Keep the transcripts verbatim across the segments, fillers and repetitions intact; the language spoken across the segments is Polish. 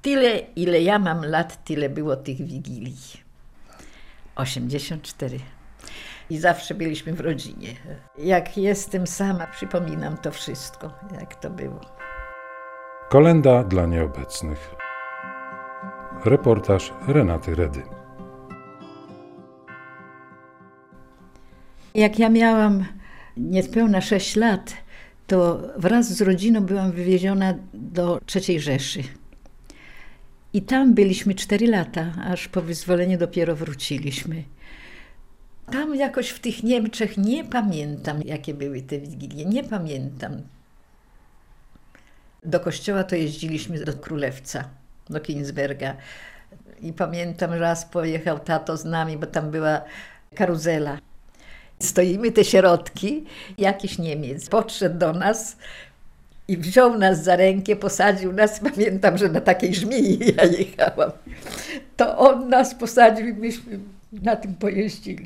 Tyle, ile ja mam lat, tyle było tych wigilii. osiemdziesiąt cztery. I zawsze byliśmy w rodzinie. Jak jestem sama, przypominam to wszystko, jak to było. Kolęda dla nieobecnych. Reportaż Renaty Redy. Jak ja miałam niespełna sześć lat, to wraz z rodziną byłam wywieziona do trzeciej Rzeszy. I tam byliśmy cztery lata, aż po wyzwoleniu dopiero wróciliśmy. Tam jakoś w tych Niemczech nie pamiętam, jakie były te wigilie, nie pamiętam. Do kościoła to jeździliśmy do Królewca, do Kinsberga. I pamiętam, że raz pojechał tato z nami, bo tam była karuzela. Stoimy te środki, jakiś Niemiec podszedł do nas i wziął nas za rękę, posadził nas. Pamiętam, że na takiej żmii ja jechałam. To on nas posadził i myśmy na tym pojeździli.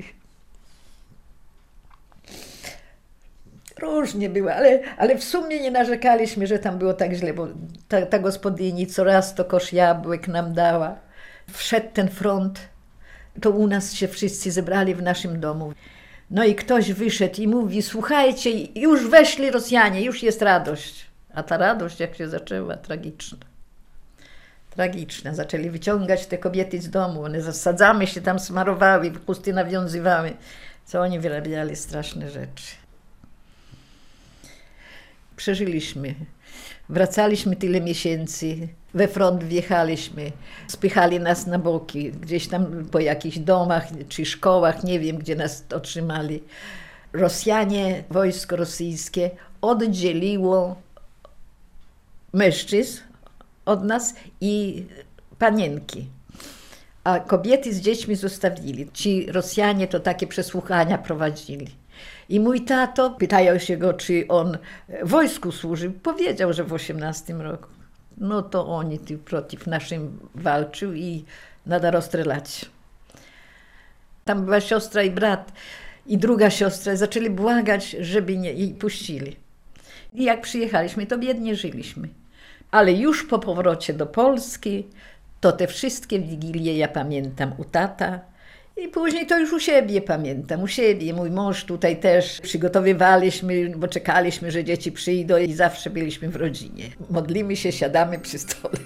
Różnie było, ale, ale w sumie nie narzekaliśmy, że tam było tak źle, bo ta, ta gospodyni co raz to kosz jabłek nam dała. Wszedł ten front, to u nas się wszyscy zebrali w naszym domu. No i ktoś wyszedł i mówi, słuchajcie, już weszli Rosjanie, już jest radość. A ta radość jak się zaczęła, tragiczna. Tragiczna. Zaczęli wyciągać te kobiety z domu, one zasadzamy się tam smarowały, chusty nawiązywały. Co oni wyrabiali straszne rzeczy. Przeżyliśmy. Wracaliśmy tyle miesięcy, we front wjechaliśmy, spychali nas na boki, gdzieś tam po jakichś domach czy szkołach, nie wiem, gdzie nas otrzymali. Rosjanie, wojsko rosyjskie oddzieliło mężczyzn od nas i panienki, a kobiety z dziećmi zostawili. Ci Rosjanie to takie przesłuchania prowadzili. I mój tato, pytają się go, czy on w wojsku służył, powiedział, że w osiemnastym roku. No to oni tu przeciw naszym walczył i nada rozstrzelać. Tam była siostra i brat i druga siostra. Zaczęli błagać, żeby nie, jej puścili. I jak przyjechaliśmy, to biednie żyliśmy. Ale już po powrocie do Polski, to te wszystkie wigilie ja pamiętam u tata. I później to już u siebie pamiętam, u siebie. Mój mąż tutaj też przygotowywaliśmy, bo czekaliśmy, że dzieci przyjdą i zawsze byliśmy w rodzinie. Modlimy się, siadamy przy stole.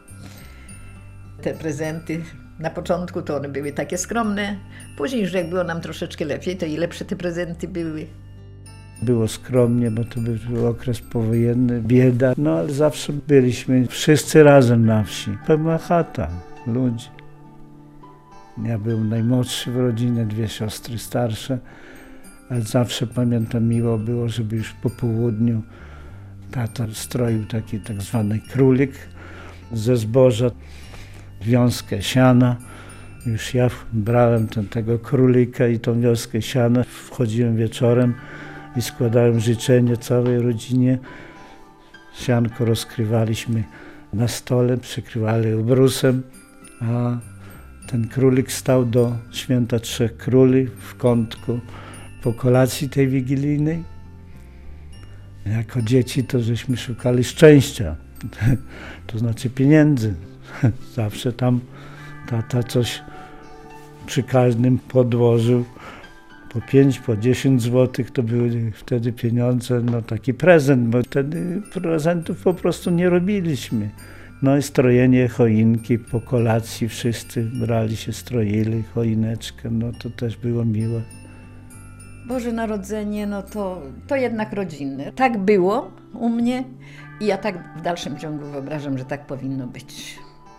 Te prezenty, na początku to one były takie skromne, później, że jak było nam troszeczkę lepiej, to i lepsze te prezenty były. Było skromnie, bo to był okres powojenny, bieda, no ale zawsze byliśmy wszyscy razem na wsi. Pełna chata, ludzi. Ja byłem najmłodszy w rodzinie, dwie siostry starsze, ale zawsze pamiętam, miło było, żeby już po południu tata stroił taki tak zwany królik ze zboża, wiązkę siana. Już ja brałem ten, tego królika i tą wiązkę siana, wchodziłem wieczorem i składałem życzenie całej rodzinie. Sianko rozkrywaliśmy na stole, przykrywali obrusem, a ten królik stał do Święta Trzech Króli w kątku po kolacji tej wigilijnej. Jako dzieci to żeśmy szukali szczęścia, to znaczy pieniędzy. Zawsze tam tata coś przy każdym podłożył. Po pięć, po dziesięć złotych to były wtedy pieniądze, no taki prezent, bo wtedy prezentów po prostu nie robiliśmy. No i strojenie choinki po kolacji, wszyscy brali się, stroili choineczkę, no to też było miłe. Boże Narodzenie, no to, to jednak rodzinne. Tak było u mnie i ja tak w dalszym ciągu wyobrażam, że tak powinno być.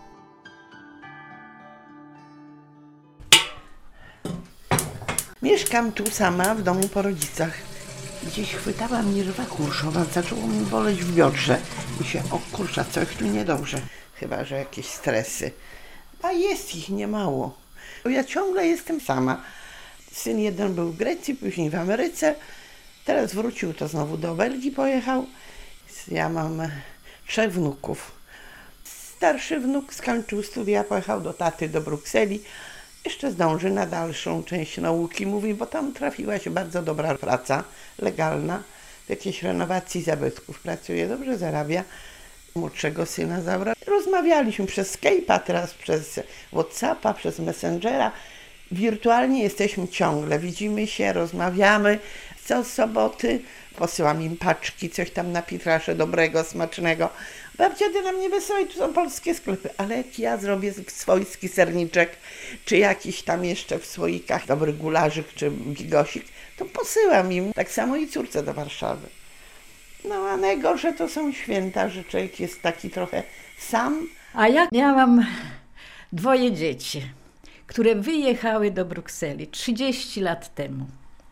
Mieszkam tu sama w domu po rodzicach. Gdzieś chwytała mnie żwa kurszowa, zaczęło mi boleć w biodrze. I się, o kurczę, coś tu niedobrze. Chyba że jakieś stresy. A jest ich niemało. Ja ciągle jestem sama. Syn jeden był w Grecji, później w Ameryce. Teraz wrócił, to znowu do Belgii pojechał. Ja mam trzech wnuków. Starszy wnuk skończył studia, pojechał do taty do Brukseli. Jeszcze zdąży na dalszą część nauki, mówi, bo tam trafiła się bardzo dobra praca, legalna. W jakiejś renowacji zabytków pracuje, dobrze zarabia. młodszego syna zabrał. Rozmawialiśmy przez Skype'a, teraz przez WhatsAppa, przez Messengera. Wirtualnie jesteśmy ciągle, widzimy się, rozmawiamy. Co soboty posyłam im paczki, coś tam na Pitrasze dobrego, smacznego. Babcia, ty nam nie wysyłaj, tu są polskie sklepy, ale jak ja zrobię swojski serniczek, czy jakiś tam jeszcze w słoikach dobry gularzyk, czy bigosik, to posyłam im. Tak samo i córce do Warszawy. No a najgorsze to są święta, że człowiek jest taki trochę sam. A ja miałam dwoje dzieci, które wyjechały do Brukseli trzydzieści lat temu.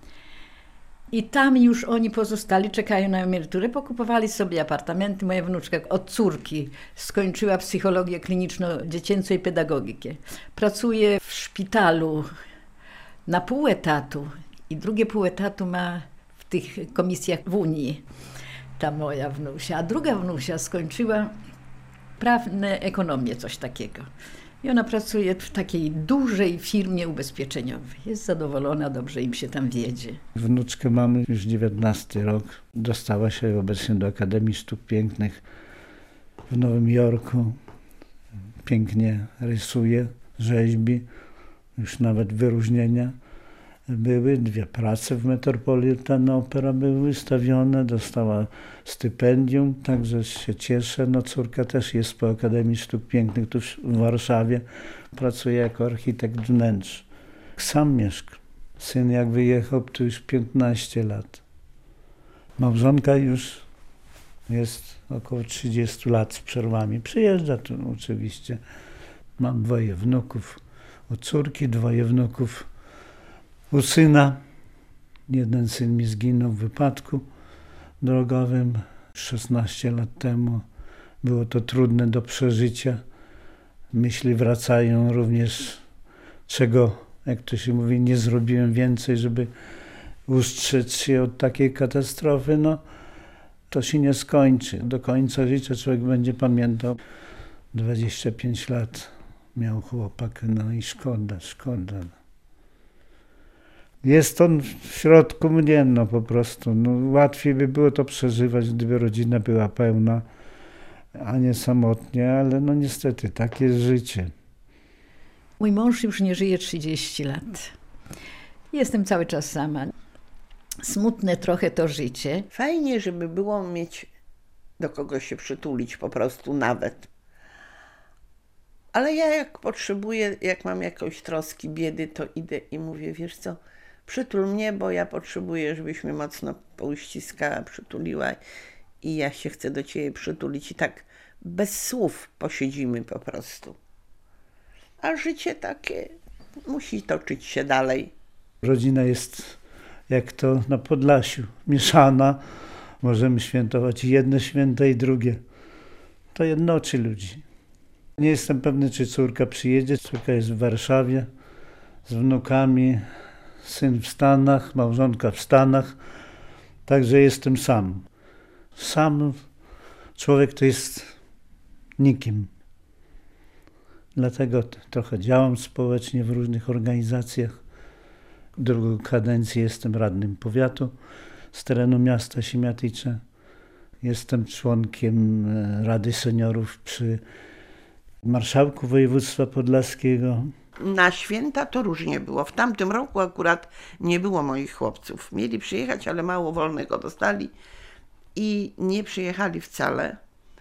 I tam już oni pozostali, czekają na emeryturę, pokupowali sobie apartamenty. Moja wnuczka od córki skończyła psychologię kliniczno-dziecięcą i pedagogikę. Pracuje w szpitalu na pół etatu i drugie pół etatu ma w tych komisjach w Unii, ta moja wnusia. A druga wnusia skończyła prawne ekonomię, coś takiego. I ona pracuje w takiej dużej firmie ubezpieczeniowej. Jest zadowolona, dobrze im się tam wiedzie. Wnuczkę mamy już dziewiętnasty rok. Dostała się obecnie do Akademii Sztuk Pięknych w Nowym Jorku. Pięknie rysuje, rzeźbi. Już nawet wyróżnienia były. Dwie prace w Metropolitan Opera były wystawione. Dostała stypendium, także się cieszę. No, córka też jest po Akademii Sztuk Pięknych tu w Warszawie. Pracuje jako architekt wnętrz. Sam mieszka. Syn jak wyjechał, to już piętnaście lat. Małżonka już jest około trzydzieści lat z przerwami. Przyjeżdża tu oczywiście. Mam dwoje wnuków u córki, dwoje wnuków u syna. Jeden syn mi zginął w wypadku drogowym szesnaście lat temu. Było to trudne do przeżycia. Myśli wracają również, czego, jak to się mówi, nie zrobiłem więcej, żeby ustrzec się od takiej katastrofy. No, to się nie skończy. Do końca życia człowiek będzie pamiętał. dwadzieścia pięć lat miał chłopak, no i szkoda, szkoda. Jest on w środku mnie, no po prostu. No, łatwiej by było to przeżywać, gdyby rodzina była pełna, a nie samotnie, ale no niestety, takie jest życie. Mój mąż już nie żyje trzydzieści lat. Jestem cały czas sama. Smutne trochę to życie. Fajnie, żeby było mieć do kogoś się przytulić po prostu nawet. Ale ja jak potrzebuję, jak mam jakąś troski, biedy, to idę i mówię, wiesz co, przytul mnie, bo ja potrzebuję, żebyś mnie mocno pouściskała, przytuliła i ja się chcę do ciebie przytulić i tak bez słów posiedzimy po prostu. A życie takie musi toczyć się dalej. Rodzina jest jak to na Podlasiu, mieszana. Możemy świętować jedne święta i drugie. To jednoczy ludzi. Nie jestem pewny, czy córka przyjedzie. Córka jest w Warszawie z wnukami, syn w Stanach, małżonka w Stanach. Także jestem sam. Sam człowiek to jest nikim. Dlatego trochę działam społecznie w różnych organizacjach. Drugą kadencję jestem radnym powiatu z terenu miasta Siemiatycze. Jestem członkiem Rady Seniorów przy marszałku województwa podlaskiego. Na święta to różnie było. W tamtym roku akurat nie było moich chłopców. Mieli przyjechać, ale mało wolnego dostali i nie przyjechali wcale.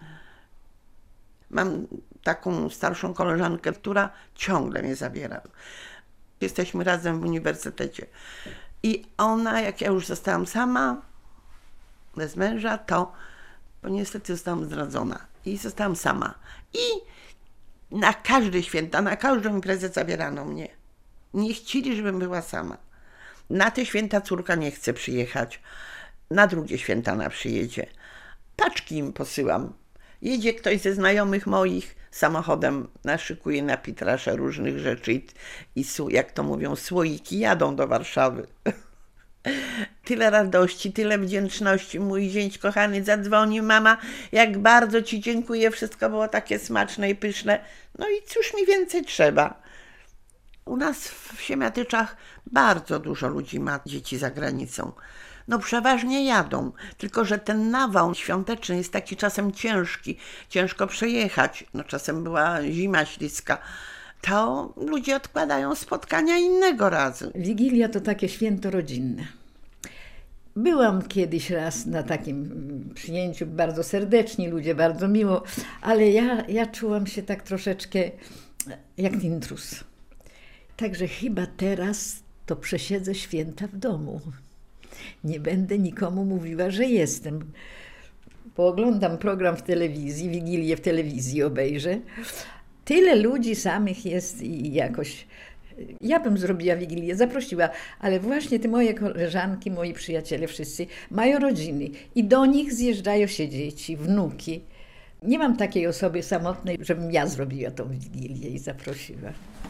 Mam taką starszą koleżankę, która ciągle mnie zabiera. Jesteśmy razem w uniwersytecie. I ona, jak ja już zostałam sama, bez męża, to bo niestety zostałam zdradzona. I zostałam sama. I na każde święta, na każdą imprezę zabierano mnie. Nie chcieli, żebym była sama. Na te święta córka nie chce przyjechać. Na drugie święta ona przyjedzie. Paczki im posyłam. Jedzie ktoś ze znajomych moich samochodem, naszykuje na Pitrasze różnych rzeczy i, i jak to mówią, słoiki jadą do Warszawy. Tyle radości, tyle wdzięczności. Mój zięć kochany zadzwonił, mama, jak bardzo ci dziękuję, wszystko było takie smaczne i pyszne. No i cóż mi więcej trzeba? U nas w Siemiatyczach bardzo dużo ludzi ma dzieci za granicą. No przeważnie jadą, tylko że ten nawał świąteczny jest taki czasem ciężki, ciężko przejechać, no czasem była zima śliska, to ludzie odkładają spotkania innego razu. Wigilia to takie święto rodzinne. Byłam kiedyś raz na takim przyjęciu, bardzo serdeczni ludzie, bardzo miło, ale ja, ja czułam się tak troszeczkę jak intruz. Także chyba teraz to przesiedzę święta w domu. Nie będę nikomu mówiła, że jestem. Pooglądam program w telewizji, Wigilię w telewizji obejrzę. Tyle ludzi samych jest i jakoś... Ja bym zrobiła Wigilię, zaprosiła, ale właśnie te moje koleżanki, moi przyjaciele, wszyscy mają rodziny i do nich zjeżdżają się dzieci, wnuki. Nie mam takiej osoby samotnej, żebym ja zrobiła tą Wigilię i zaprosiła.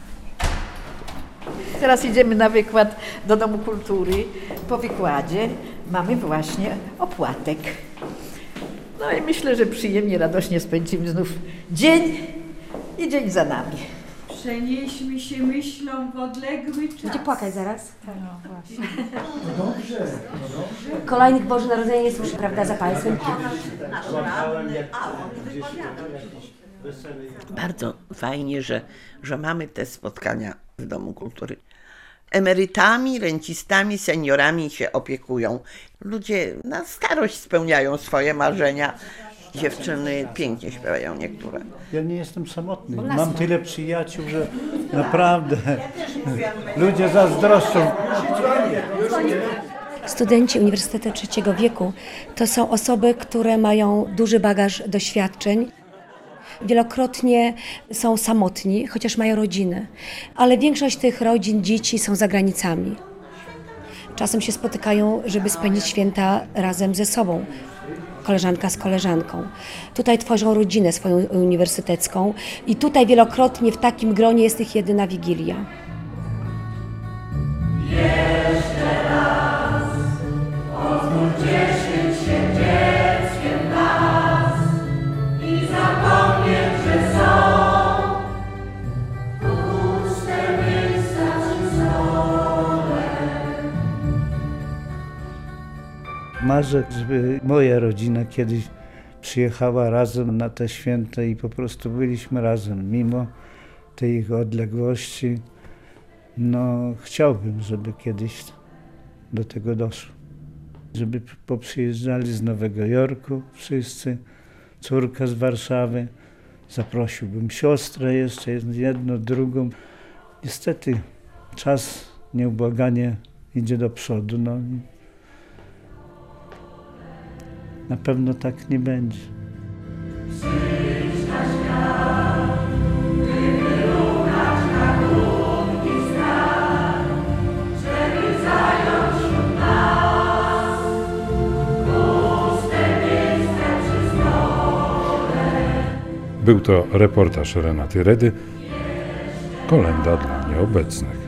Teraz idziemy na wykład do Domu Kultury. Po wykładzie mamy właśnie opłatek. No i myślę, że przyjemnie, radośnie spędzimy znów dzień i dzień za nami. Przenieśmy się myślą w odległy czas. Będzie płakać zaraz. No właśnie. Dobrze, dobrze. Kolejnych Boże Narodzenie jest już, prawda, za Państwem. Bardzo fajnie, że, że mamy te spotkania w Domu Kultury. Emerytami, rencistami, seniorami się opiekują. Ludzie na starość spełniają swoje marzenia. Dziewczyny pięknie śpiewają niektóre. Ja nie jestem samotny. Mam tyle przyjaciół, że naprawdę ludzie zazdroszczą. Studenci Uniwersytetu Trzeciego Wieku to są osoby, które mają duży bagaż doświadczeń. Wielokrotnie są samotni, chociaż mają rodziny, ale większość tych rodzin, dzieci są za granicami. Czasem się spotykają, żeby spędzić święta razem ze sobą, koleżanka z koleżanką. Tutaj tworzą rodzinę swoją uniwersytecką i tutaj wielokrotnie w takim gronie jest ich jedyna Wigilia. Jeszcze raz odwdzięczyć się dzieckiem nas i zapomnieć, że są puste miejsca przy stole. Marzę, żeby moja rodzina kiedyś przyjechała razem na te święta i po prostu byliśmy razem, mimo tej ich odległości. No, chciałbym, żeby kiedyś do tego doszło. Żeby poprzyjeżdżali z Nowego Jorku wszyscy, córka z Warszawy. Zaprosiłbym siostrę jeszcze, jedną, drugą. Niestety czas nieubłaganie idzie do przodu. No. Na pewno tak nie będzie. Był to reportaż Renaty Redy, Kolenda dla nieobecnych.